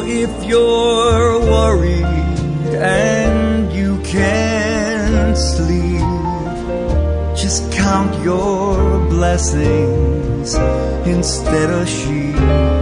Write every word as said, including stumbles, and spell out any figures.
if you're worried and you can't sleep, just count your blessings instead of sheep.